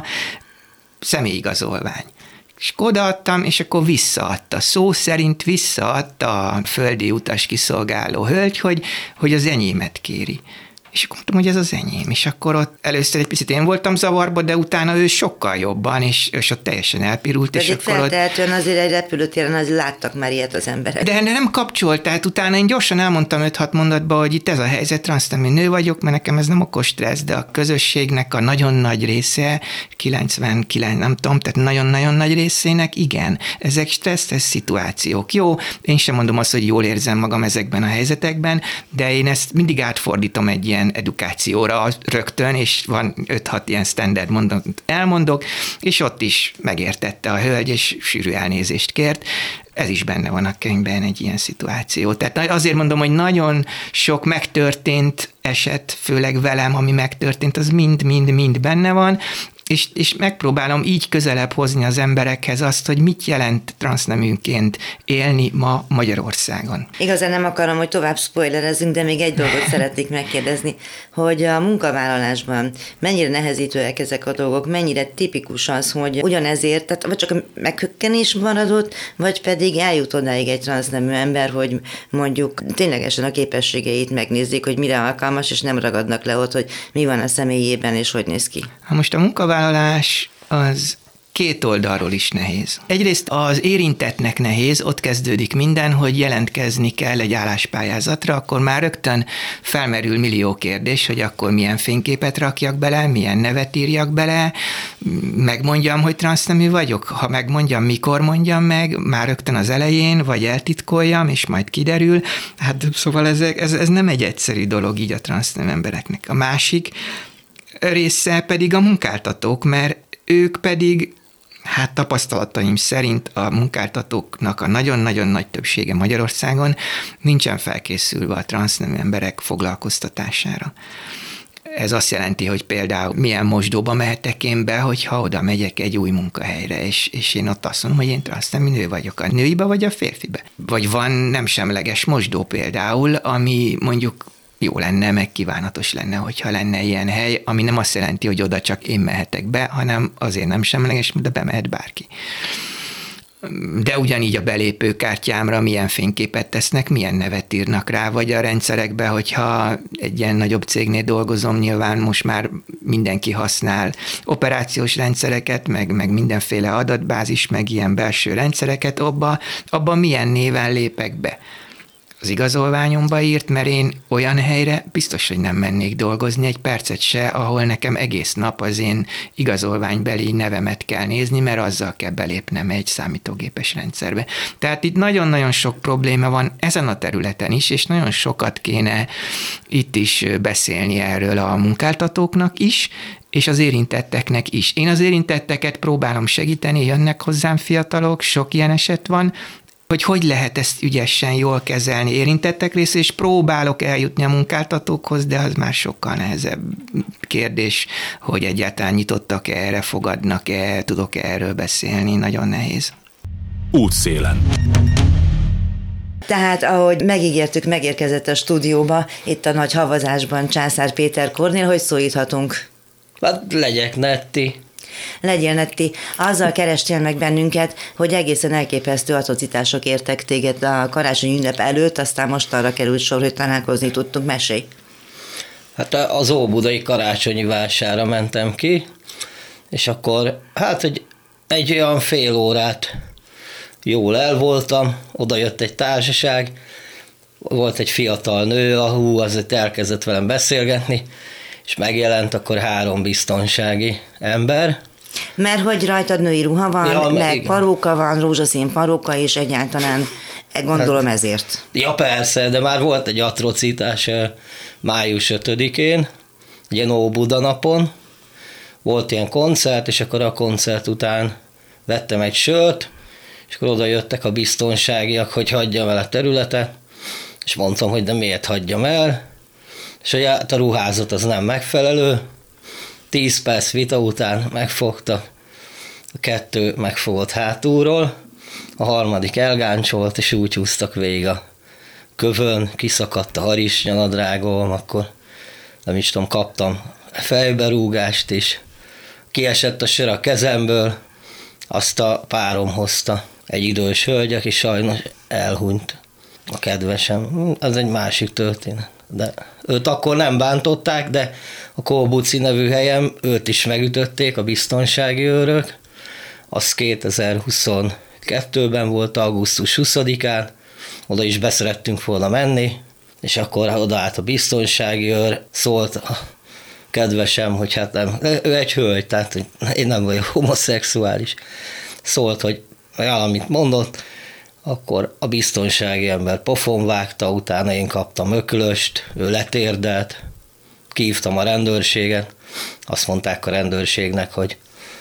személyigazolvány. És odaadtam, és akkor visszaadta. Szó szerint visszaadta a földi utas kiszolgáló hölgy, hogy az enyémet kéri. És akkor mondtam, hogy ez az enyém. És akkor ott először egy picit én voltam zavarba, de utána ő sokkal jobban, és ott teljesen elpirult. És akkor feltehetően azért egy repülőtéren azért láttak már ilyet az emberek. De nem kapcsolt, tehát utána én gyorsan elmondtam 5-6 mondatba, hogy itt ez a helyzet, transznemű nő vagyok, mert nekem ez nem okos stressz, de a közösségnek a nagyon nagy része, 99, nem tudom, tehát nagyon-nagyon nagy részének, igen, ezek stresszes szituációk. Jó, én sem mondom azt, hogy jól érzem magam ezekben a helyzetekben, de én ezt mindig átfordítom egy ilyen edukációra rögtön, és van 5-6 ilyen standard mondat elmondok, és ott is megértette a hölgy, és sűrű elnézést kért. Ez is benne van a könyvben egy ilyen szituáció. Tehát azért mondom, hogy nagyon sok megtörtént eset, főleg velem, ami megtörtént, az mind benne van, és megpróbálom így közelebb hozni az emberekhez azt, hogy mit jelent transzneműként élni ma Magyarországon. Igazán nem akarom, hogy tovább spoilerezzünk, de még egy dolgot szeretnék megkérdezni, hogy a munkavállalásban mennyire nehezítőek ezek a dolgok, mennyire tipikus az, hogy ugyanezért, tehát vagy csak a meghökkenés maradott, vagy pedig eljut odáig egy transznemű ember, hogy mondjuk ténylegesen a képességeit megnézzék, hogy mire alkalmas, és nem ragadnak le ott, hogy mi van a személyében, és hogy néz ki. Ha most a munkavállalás az két oldalról is nehéz. Egyrészt az érintettnek nehéz, ott kezdődik minden, hogy jelentkezni kell egy álláspályázatra, akkor már rögtön felmerül millió kérdés, hogy akkor milyen fényképet rakjak bele, milyen nevet írjak bele, megmondjam, hogy transznemű vagyok, ha megmondjam, mikor mondjam meg, már rögtön az elején, vagy eltitkoljam, és majd kiderül. Hát szóval ez nem egy egyszerű dolog így a transznemű embereknek. A másik része pedig a munkáltatók, mert ők pedig, hát tapasztalataim szerint a munkáltatóknak a nagyon-nagyon nagy többsége Magyarországon nincsen felkészülve a transznemű emberek foglalkoztatására. Ez azt jelenti, hogy például milyen mosdóba mehetek én be, hogyha oda megyek egy új munkahelyre, és én ott azt mondom, hogy én transznemű nő vagyok, a nőibe vagy a férfibe. Vagy van nem semleges mosdó például, ami mondjuk jó lenne, meg kívánatos lenne, hogyha lenne ilyen hely, ami nem azt jelenti, hogy oda csak én mehetek be, hanem azért nem semleges, de bemehet bárki. De ugyanígy a belépőkártyámra milyen fényképet tesznek, milyen nevet írnak rá, vagy a rendszerekbe, hogyha egy ilyen nagyobb cégnél dolgozom, nyilván most már mindenki használ operációs rendszereket, meg mindenféle adatbázis, meg ilyen belső rendszereket, abba milyen néven lépek be. Az igazolványomba írt, mert én olyan helyre biztos, hogy nem mennék dolgozni egy percet se, ahol nekem egész nap az én igazolványbeli nevemet kell nézni, mert azzal kell belépnem egy számítógépes rendszerbe. Tehát itt nagyon-nagyon sok probléma van ezen a területen is, és nagyon sokat kéne itt is beszélni erről a munkáltatóknak is, és az érintetteknek is. Én az érintetteket próbálom segíteni, jönnek hozzám fiatalok, sok ilyen eset van, hogy lehet ezt ügyesen jól kezelni érintettek részéről, és próbálok eljutni a munkáltatókhoz, de az már sokkal nehezebb kérdés, hogy egyáltalán nyitottak erre, fogadnak-e, tudok erről beszélni, nagyon nehéz. Útszélen. Tehát, ahogy megígértük, megérkezett a stúdióba, itt a nagy havazásban Császár Péter Kornél, hogy szólíthatunk? Hát legyek netti. Legyél netti. Azzal kerestél meg bennünket, hogy egészen elképesztő atrocitások értek téged a karácsonyi ünnep előtt, aztán most arra került sor, hogy találkozni tudtunk. Mesélj! Hát az óbudai karácsonyi vásárra mentem ki, és akkor hát egy olyan fél órát jól el voltam, oda jött egy társaság, volt egy fiatal nő, azért elkezdett velem beszélgetni, és megjelent akkor 3 biztonsági ember. Mert hogy rajtad női ruha van, ja, meg igen. paróka van, rózsaszín paróka, és egyáltalán gondolom hát, ezért. Ja persze, de már volt egy atrocitás május 5-én, ilyen Óbuda napon, volt ilyen koncert, és akkor a koncert után vettem egy sört, és akkor oda jöttek a biztonságiak, hogy hagyjam el a területet, és mondtam, hogy de miért hagyjam el, és hogy a ruházat az nem megfelelő. 10 perc vita után megfogta, a 2 megfogott hátulról, a 3. elgáncsolt, és úgy húztak végig a kövön, kiszakadt a harisnyanadrágom, akkor nem is tudom, kaptam fejberúgást is, kiesett a sör a kezemből, azt a párom hozta, egy idős hölgy, aki sajnos elhunyt, a kedvesem. Ez egy másik történet. de őt akkor nem bántották, de a Kolbuci nevű helyen őt is megütötték a biztonsági őrök. Az 2022-ben volt, augusztus 20-án, oda is beszerettünk volna menni, és akkor odaállt a biztonsági őr, szólt a kedvesem, hogy hát nem, ő egy hölgy, tehát hogy én nem vagyok homoszexuális, szólt, hogy valamit mondott, akkor a biztonsági ember pofon vágta, utána én kaptam öklöst, ő letérdelt, kihívtam a rendőrséget, azt mondták a rendőrségnek, hogy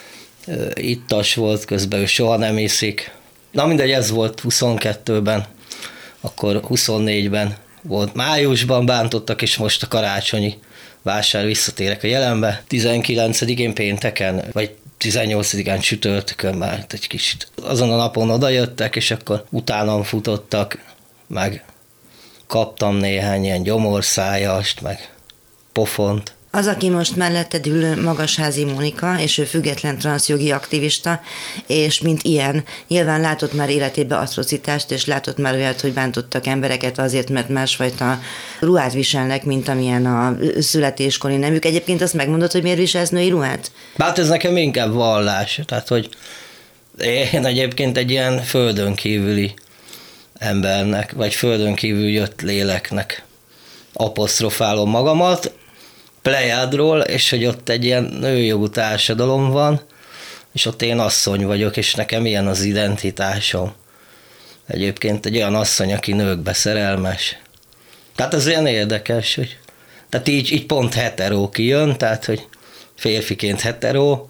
ittas volt, közben ő soha nem iszik. Na mindegy, ez volt 22-ben, akkor 24-ben volt, májusban bántottak, és most a karácsonyi vásár, visszatérek a jelenbe. 19-én pénteken, vagy 18-án csütörtökön már egy kicsit. Azon a napon odajöttek, és akkor utánam futottak, meg kaptam néhány ilyen gyomorszájast, meg pofont. Az, aki most melletted ül, Magasházi Mónika, és ő független transzjogi aktivista, és mint ilyen, nyilván látott már életében atrocitást, és látott már olyat, hogy bántottak embereket azért, mert másfajta ruhát viselnek, mint amilyen a születéskori nemük. Egyébként azt megmondod, hogy miért viselsz női ruhát? Hát ez nekem inkább vallás, tehát hogy én egyébként egy ilyen földön kívüli embernek, vagy földön kívül jött léleknek apostrofálom magamat, Plejádról, és hogy ott egy ilyen nőjogú társadalom van, és ott én asszony vagyok, és nekem ilyen az identitásom. Egyébként egy olyan asszony, aki nőkbe szerelmes. Tehát az ilyen érdekes, hogy tehát így pont hetero kijön, tehát hogy férfiként hetero,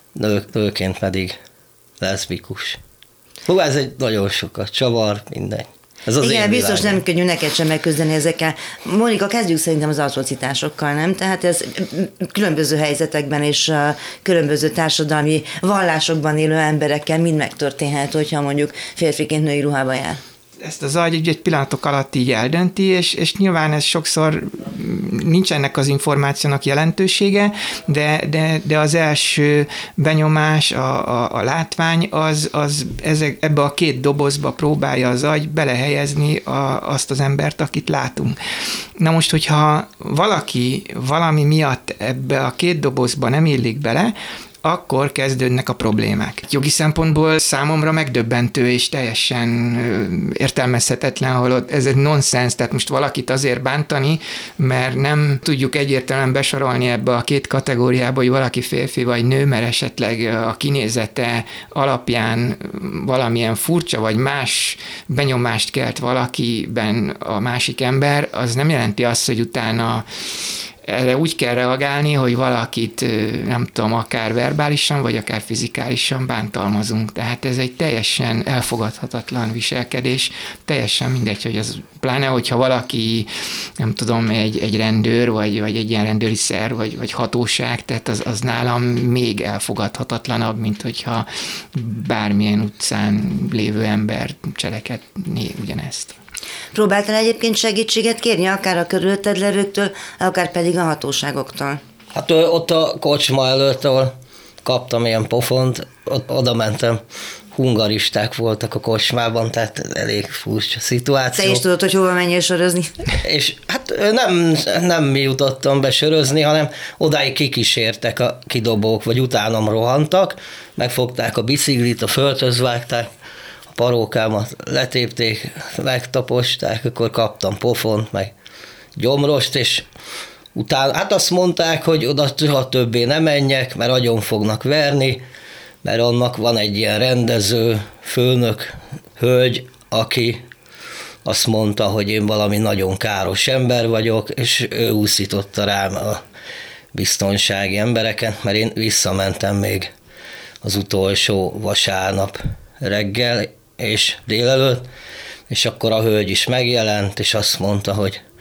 nőként pedig leszbikus. Hú, ez egy nagyon sokat csavar, mindegy. Igen, biztos nem könnyű neked sem megküzdeni ezekkel. Mónika, kezdjük szerintem az atrocitásokkal, nem? Tehát ez különböző helyzetekben és különböző társadalmi vallásokban élő emberekkel mind megtörténhet, hogyha mondjuk férfiként női ruhába jár. Ezt az agy egy pillanatok alatt így eldönti, és nyilván ez sokszor nincs ennek az információnak jelentősége, de az első benyomás, a látvány, az ebbe a két dobozba próbálja az agy belehelyezni azt az embert, akit látunk. Na most, hogyha valaki valami miatt ebbe a két dobozba nem illik bele, akkor kezdődnek a problémák. Jogi szempontból számomra megdöbbentő és teljesen értelmezhetetlen, hogy ez egy nonsens, tehát most valakit azért bántani, mert nem tudjuk egyértelműen besorolni ebbe a két kategóriába, hogy valaki férfi vagy nő, mert esetleg a kinézete alapján valamilyen furcsa vagy más benyomást kelt valakiben a másik ember, az nem jelenti azt, hogy utána erre úgy kell reagálni, hogy valakit, nem tudom, akár verbálisan, vagy akár fizikálisan bántalmazunk. Tehát ez egy teljesen elfogadhatatlan viselkedés, teljesen mindegy, hogy az, pláne, hogyha valaki, nem tudom, egy rendőr, vagy egy ilyen rendőri szerv, vagy hatóság, tehát az nálam még elfogadhatatlanabb, mint hogyha bármilyen utcán lévő ember cselekedné ugyanezt. Próbáltál egyébként segítséget kérni, akár a körülötted levőktől, akár pedig a hatóságoktól? Hát ott a kocsma előtt, ahol kaptam ilyen pofont, oda mentem, hungaristák voltak a kocsmában, tehát elég furcsa szituáció. Te is tudod, hogy hova menjél sörözni? És hát nem jutottam be sörözni, hanem odáig kikísértek a kidobók, vagy utánam rohantak, megfogták a biciklit, a földhöz vágták, parókámat letépték, megtaposták, akkor kaptam pofont, meg gyomrost, és utána, hát azt mondták, hogy oda soha többé ne menjek, mert agyon fognak verni, mert annak van egy ilyen rendező, főnök, hölgy, aki azt mondta, hogy én valami nagyon káros ember vagyok, és ő úszította rám a biztonsági embereket, mert én visszamentem még az utolsó vasárnap reggel, és délelőtt, és akkor a hölgy is megjelent, és azt mondta,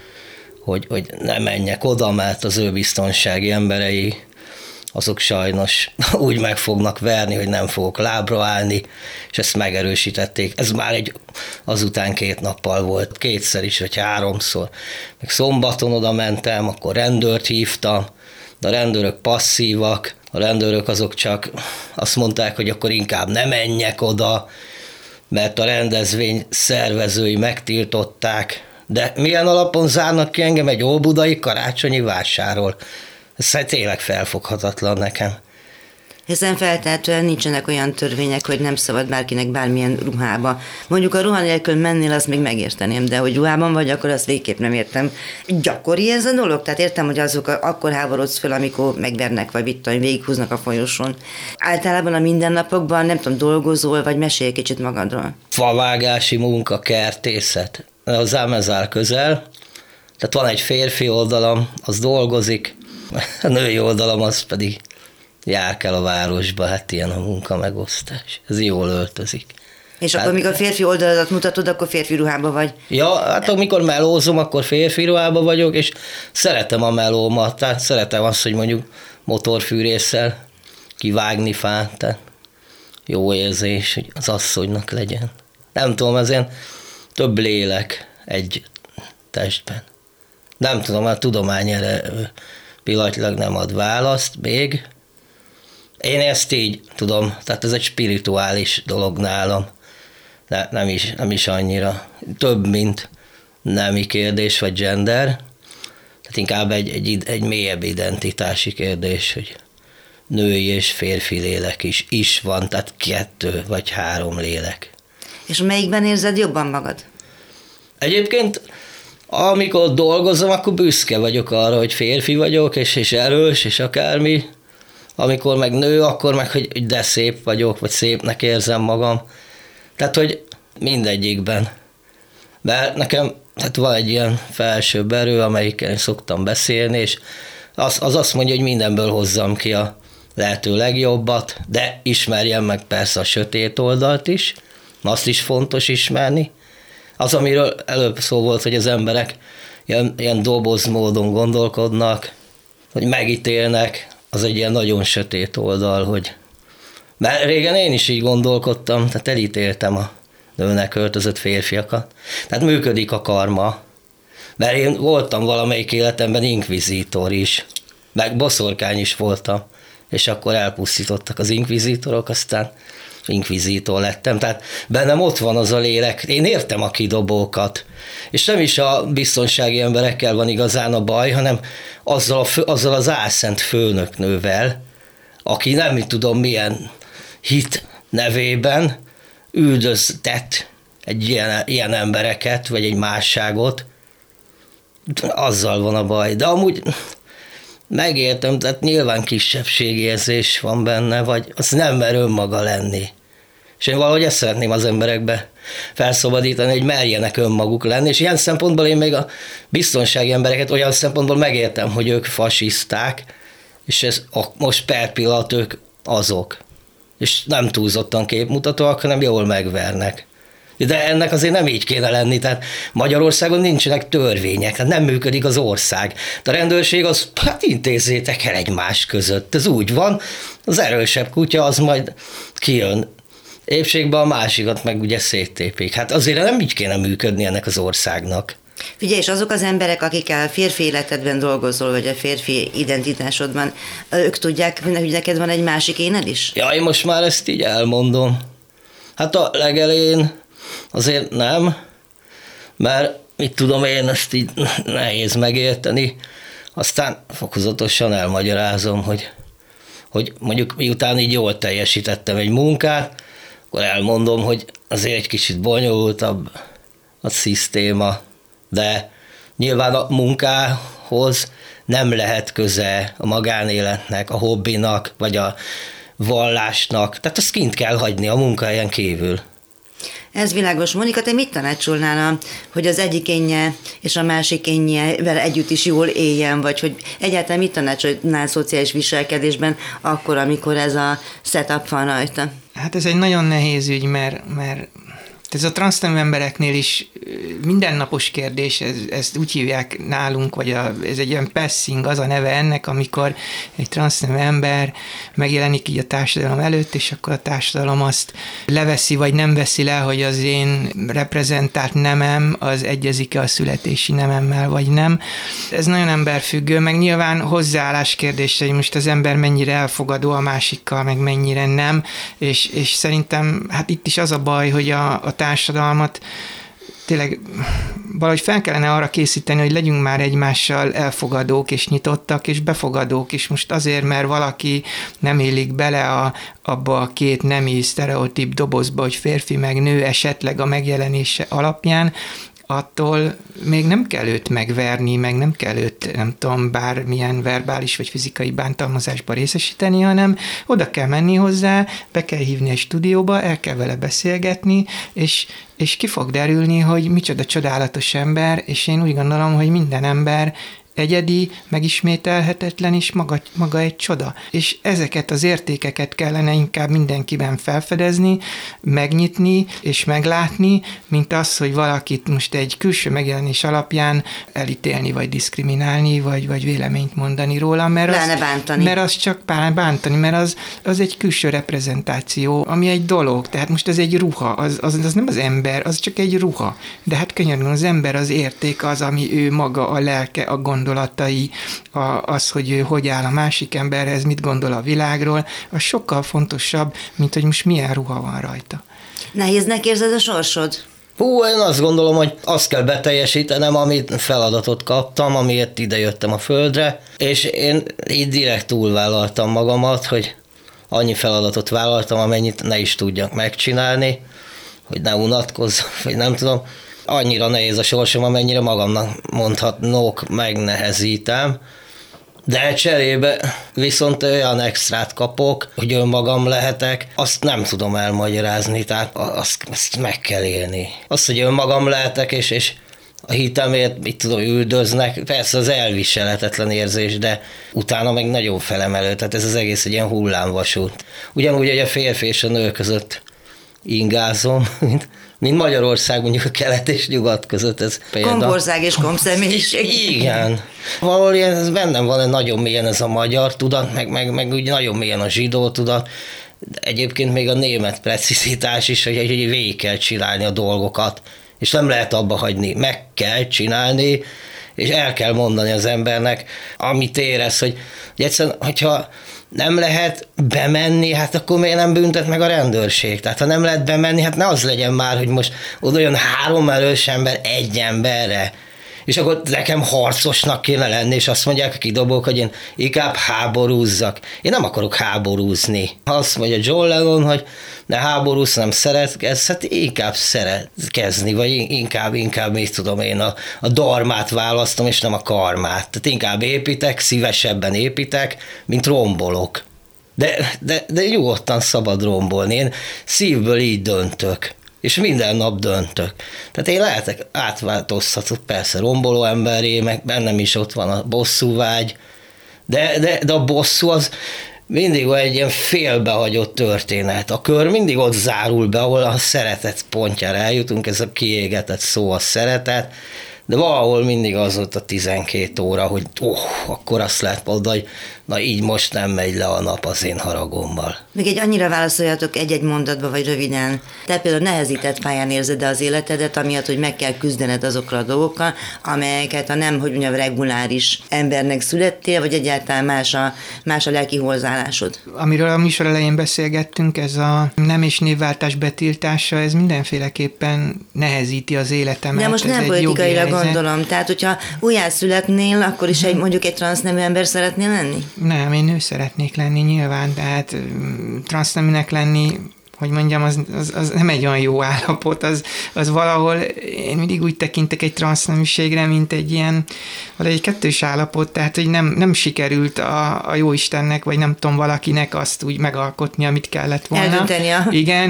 hogy ne menjek oda, mert az ő biztonsági emberei, azok sajnos úgy meg fognak verni, hogy nem fogok lábra állni, és ezt megerősítették. Ez már azután 2 nappal volt, 2-szer is, vagy 3-szor. Meg szombaton oda mentem, akkor rendőrt hívtam, de a rendőrök passzívak, a rendőrök azok csak azt mondták, hogy akkor inkább ne menjek oda, mert a rendezvény szervezői megtiltották, De milyen alapon zárnak ki engem egy óbudai karácsonyi vásárról? Ez tényleg felfoghatatlan nekem. Hiszen feltehetően nincsenek olyan törvények, hogy nem szabad bárkinek bármilyen ruhába. Mondjuk a ruha nélkül mennél, azt még megérteném, de hogy ruhában vagy, akkor azt végképp nem értem. Gyakori ez a dolog? Tehát értem, hogy azok akkor háborodsz föl, amikor megvernek, vagy mit tudom, végighúznak a folyosón. Általában a mindennapokban, nem tudom, dolgozol, vagy mesélj kicsit magadról. Favágási munka, kertészet. Hozzám ez áll közel. Tehát van egy férfi oldalam, az dolgozik, a női oldalam az pedig jár kell a városba, hát ilyen a munka megosztás. Ez jól öltözik. És akkor, mikor férfi oldaladat mutatod, akkor férfi ruhába vagy? Ja, hát amikor melózom, akkor férfi ruhába vagyok, és szeretem a melómat, tehát szeretem azt, hogy mondjuk motorfűrésszel kivágni fát, tehát jó érzés, hogy az asszonynak legyen. Nem tudom, ez ilyen több lélek egy testben. Nem tudom, a tudomány erre pillanatilag nem ad választ még. Én ezt így tudom, tehát ez egy spirituális dolog nálam. Nem is annyira. Több, mint nemi kérdés vagy gender. Tehát inkább egy mélyebb identitási kérdés, hogy női és férfi lélek is van, tehát 2 vagy 3 lélek. És melyikben érzed jobban magad? Egyébként, amikor dolgozom, akkor büszke vagyok arra, hogy férfi vagyok, és erős, és akármi. Amikor meg nő, akkor meg, hogy de szép vagyok, vagy szépnek érzem magam. Tehát, hogy mindegyikben. Mert nekem hát van egy ilyen felsőbb erő, amelyikkel szoktam beszélni, és az azt mondja, hogy mindenből hozzam ki a lehető legjobbat, de ismerjem meg persze a sötét oldalt is, azt is fontos ismerni. Az, amiről előbb szó volt, hogy az emberek ilyen doboz módon gondolkodnak, hogy megítélnek, az egy ilyen nagyon sötét oldal, hogy... Mert régen én is így gondolkodtam, tehát elítéltem a nőnek öltözött férfiakat. Tehát működik a karma. Mert én voltam valamelyik életemben inkvizítor is, meg boszorkány is voltam, és akkor elpusztítottak az inkvizítorok, aztán inkvizítor lettem. Tehát bennem ott van az a lélek, én értem a kidobókat, és nem is a biztonsági emberekkel van igazán a baj, hanem azzal az álszent főnöknővel, aki nem tudom milyen hit nevében üldöztet egy ilyen embereket, vagy egy másságot, azzal van a baj. De amúgy megértem, tehát nyilván kisebbségérzés van benne, vagy az nem mer önmaga lenni. És én valahogy ezt szeretném az emberekbe felszabadítani, hogy merjenek önmaguk lenni, és ilyen szempontból én még a biztonsági embereket olyan szempontból megértem, hogy ők fasiszták, és most per pillanat ők azok. És nem túlzottan képmutatóak, hanem jól megvernek. De ennek azért nem így kéne lenni, tehát Magyarországon nincsenek törvények, tehát nem működik az ország. De a rendőrség az, hát intézzétek el egymás között, ez úgy van, az erősebb kutya az majd kijön épségbe, a másikat meg ugye széttépik. Hát azért nem így kéne működni ennek az országnak. Figyelj, és azok az emberek, akikkel a férfi életedben dolgozol, vagy a férfi identitásodban, ők tudják, hogy neked van egy másik éned is? Ja, én most már ezt így elmondom. Hát a legelején azért nem, mert mit tudom én, ezt így nehéz megérteni. Aztán fokozatosan elmagyarázom, hogy mondjuk miután így jól teljesítettem egy munkát, akkor elmondom, hogy azért egy kicsit bonyolultabb a szisztéma, de nyilván a munkához nem lehet köze a magánéletnek, a hobbinak, vagy a vallásnak. Tehát azt kint kell hagyni a munkahelyen kívül. Ez világos. Monika, te mit tanácsolnál, hogy az egyik énje és a másik énjevel együtt is jól éljen, vagy hogy egyáltalán mit tanácsolnál szociális viselkedésben akkor, amikor ez a setup van rajta? Hát ez egy nagyon nehéz ügy, mert ez a transznemű embereknél is mindennapos kérdés, ezt úgy hívják nálunk, vagy ez egy ilyen passing, az a neve ennek, amikor egy transznemű ember megjelenik így a társadalom előtt, és akkor a társadalom azt leveszi, vagy nem veszi le, hogy az én reprezentált nemem az egyezik-e a születési nememmel, vagy nem. Ez nagyon emberfüggő, meg nyilván hozzáállás kérdése, hogy most az ember mennyire elfogadó a másikkal, meg mennyire nem, és szerintem hát itt is az a baj, hogy a társadalmat tényleg valahogy fel kellene arra készíteni, hogy legyünk már egymással elfogadók és nyitottak és befogadók, és most azért, mert valaki nem illik bele abba a két nemi sztereotíp dobozba, hogy férfi meg nő esetleg a megjelenése alapján, attól még nem kell őt megverni, meg nem kell őt, nem tudom, bármilyen verbális vagy fizikai bántalmazásba részesíteni, hanem oda kell menni hozzá, be kell hívni egy stúdióba, el kell vele beszélgetni, és ki fog derülni, hogy micsoda csodálatos ember, és én úgy gondolom, hogy minden ember egyedi, megismételhetetlen, és maga egy csoda. És ezeket az értékeket kellene inkább mindenkiben felfedezni, megnyitni és meglátni, mint az, hogy valakit most egy külső megjelenés alapján elítélni, vagy diszkriminálni, vagy véleményt mondani róla, mert az csak bántani, mert az egy külső reprezentáció, ami egy dolog, tehát most ez egy ruha, az nem az ember, az csak egy ruha. De hát könyörgöm, az ember az érték az, ami ő maga, a lelke, a gondolatai, az, hogy ő hogy áll a másik emberhez, mit gondol a világról, az sokkal fontosabb, mint hogy most milyen ruha van rajta. Nehéznek érzed a sorsod? Én azt gondolom, hogy azt kell beteljesítenem, amit feladatot kaptam, amiért ide jöttem a földre, és én így direkt túlvállaltam magamat, hogy annyi feladatot vállaltam, amennyit ne is tudjak megcsinálni, hogy ne unatkozzam, vagy nem tudom. Annyira nehéz a sorsom, amennyire magamnak mondhatnók, megnehezítem, de cserébe viszont olyan extrát kapok, hogy önmagam lehetek, azt nem tudom elmagyarázni, tehát azt meg kell élni. Azt, hogy önmagam lehetek, és a hitemért, mit tudom, üldöznek, persze az elviselhetetlen érzés, de utána meg nagyon felemelő, tehát ez az egész egy ilyen hullámvasút. Ugyanúgy, hogy a férfi és a nő között ingázom, mint Magyarország mondjuk a kelet és nyugat között. Ez Kompország és kompszemélyiség. Igen. Valahol ez bennem van, nagyon mélyen ez a magyar tudat, meg úgy nagyon mélyen a zsidó tudat. Egyébként még a német precizitás is, hogy végig kell csinálni a dolgokat, és nem lehet abba hagyni. Meg kell csinálni, és el kell mondani az embernek, amit érez, hogy egyszerűen, hogyha nem lehet bemenni, hát akkor miért nem büntet meg a rendőrség? Tehát ha nem lehet bemenni, hát ne az legyen már, hogy most oda jön 3 erős ember egy emberre, és akkor nekem harcosnak kéne lenni, és azt mondják a kidobók, hogy én inkább háborúzzak. Én nem akarok háborúzni. Azt mondja John Lennon, hogy ne háborúsz, nem szeretkezz, hát inkább szeretkezni, vagy inkább mit tudom én, a darmát választom, és nem a karmát. Tehát inkább építek, szívesebben építek, mint rombolok. De nyugodtan szabad rombolni. Én szívből így döntök. És minden nap döntök. Tehát én lehetek átváltoztató, persze romboló emberé, meg bennem is ott van a bosszúvágy, de a bosszú az mindig egy ilyen félbehagyott történet. A kör mindig ott zárul be, ahol a szeretet pontjára eljutunk, ez a kiégetett szó a szeretet, de valahol mindig az volt a 12 óra, hogy akkor azt lehet mondani, hogy na így most nem megy le a nap az én haragommal. Még egy annyira válaszoljatok egy-egy mondatba, vagy röviden. Te például nehezített pályán érzed az életedet, amiatt, hogy meg kell küzdened azokra a dolgokkal, amelyeket a nem, hogy mondjam, reguláris embernek születtél, vagy egyáltalán más a lelki hozzáállásod. Amiről a műsor elején beszélgettünk, ez a nem és névváltás betiltása, ez mindenféleképpen nehezíti az életemet. De most nem politikailag gondolom, tehát hogyha újjászületnél, akkor is mondjuk egy transznemű ember szeretnél lenni? Nem, én nő szeretnék lenni nyilván, tehát transzneműnek lenni, hogy mondjam, az nem egy olyan jó állapot, az valahol, én mindig úgy tekintek egy transzneműségre, mint egy ilyen, egy kettős állapot, tehát hogy nem sikerült a jóistennek, vagy nem tudom, valakinek azt úgy megalkotni, amit kellett volna. Eldönteni igen,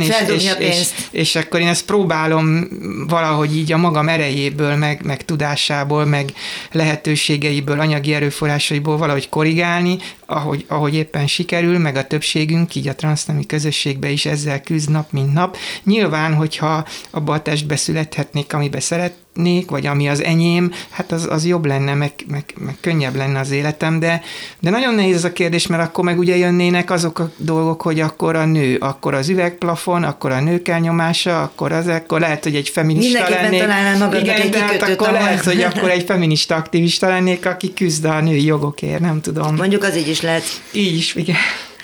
és akkor én ezt próbálom valahogy így a magam erejéből, meg tudásából, meg lehetőségeiből, anyagi erőforrásaiból valahogy korrigálni, ahogy éppen sikerül, meg a többségünk, így a transznemű közösségbe is ezzel küzd nap, mint nap. Nyilván, hogyha abba a testbe születhetnék, amiben szeretnék, vagy ami az enyém, hát az jobb lenne, meg könnyebb lenne az életem, de nagyon nehéz ez a kérdés, mert akkor meg ugye jönnének azok a dolgok, hogy akkor a nő, akkor az üvegplafon, akkor a nők elnyomása, akkor lehet, hogy egy feminista lennék. Igen, de hát akkor lehet, hogy akkor egy feminista aktivista lennék, aki küzd a női jogokért, nem tudom. Mondjuk az így is lehet. Így is, igen.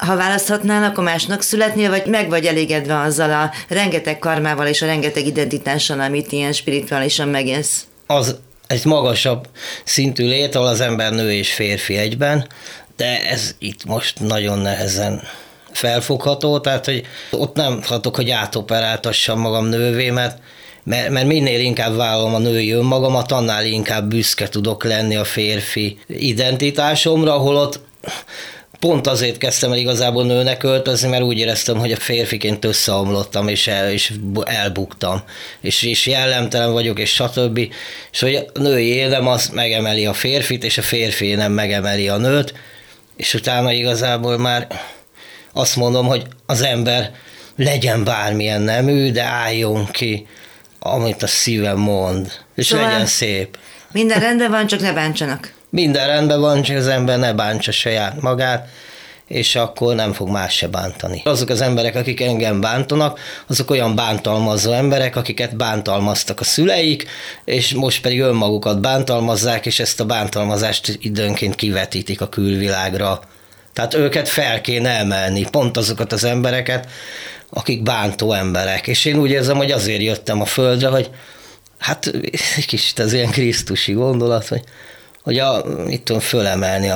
Ha választhatnál, akkor másnak születnél, vagy meg vagy elégedve azzal a rengeteg karmával és a rengeteg identitással, amit ilyen spirituálisan megélsz? Az egy magasabb szintű lét, ahol az ember nő és férfi egyben, de ez itt most nagyon nehezen felfogható, tehát hogy ott nem hatok, hogy átoperáltassam magam nővé, mert minél inkább vállalom a női önmagamat, annál inkább büszke tudok lenni a férfi identitásomra, ahol ott pont azért kezdtem el igazából nőnek öltözni, mert úgy éreztem, hogy a férfiként összeomlottam, és elbuktam, és jellemtelen vagyok, és stb. És hogy a női élem az megemeli a férfit, és a férfi nem megemeli a nőt, és utána igazából már azt mondom, hogy az ember legyen bármilyen nemű, de álljon ki, amit a szívem mond, és szóval legyen szép. Minden rendben van, csak ne bántsanak. Minden rendben van, csak az ember ne bántsa saját magát, és akkor nem fog más se bántani. Azok az emberek, akik engem bántanak, azok olyan bántalmazó emberek, akiket bántalmaztak a szüleik, és most pedig önmagukat bántalmazzák, és ezt a bántalmazást időnként kivetítik a külvilágra. Tehát őket fel kéne emelni, pont azokat az embereket, akik bántó emberek. És én úgy érzem, hogy azért jöttem a földre, hogy hát egy kicsit az ilyen krisztusi gondolat, hogy fölemelni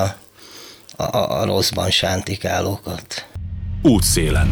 a rosszban sántikálókat. Útszélen.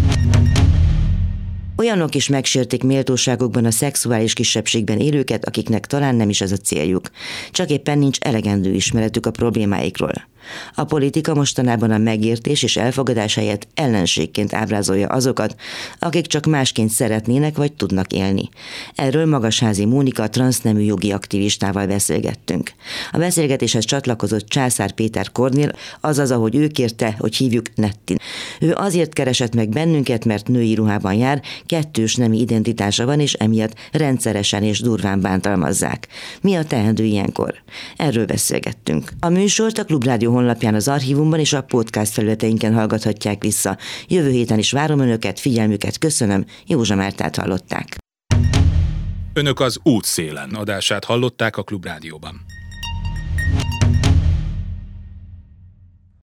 Olyanok is megsértik méltóságukban a szexuális kisebbségben élőket, akiknek talán nem is ez a céljuk. Csak éppen nincs elegendő ismeretük a problémáikról. A politika mostanában a megértés és elfogadás helyett ellenségként ábrázolja azokat, akik csak másként szeretnének vagy tudnak élni. Erről Magasházi Mónika transznemű jogi aktivistával beszélgettünk. A beszélgetéshez csatlakozott Császár Péter Kornél, azaz, ahogy ő kérte, hogy hívjuk Nettin. Ő azért keresett meg bennünket, mert női ruhában jár, kettős nemi identitása van, és emiatt rendszeresen és durván bántalmazzák. Mi a teendő ilyenkor? Erről beszélgettünk. A műsort a Klubrádió honlapján, az archívumban és a podcast felületeinken hallgathatják vissza. Jövő héten is várom önöket, figyelmüket köszönöm, Józsa Mártát hallották. Önök az Útszélen adását hallották a Klubrádióban.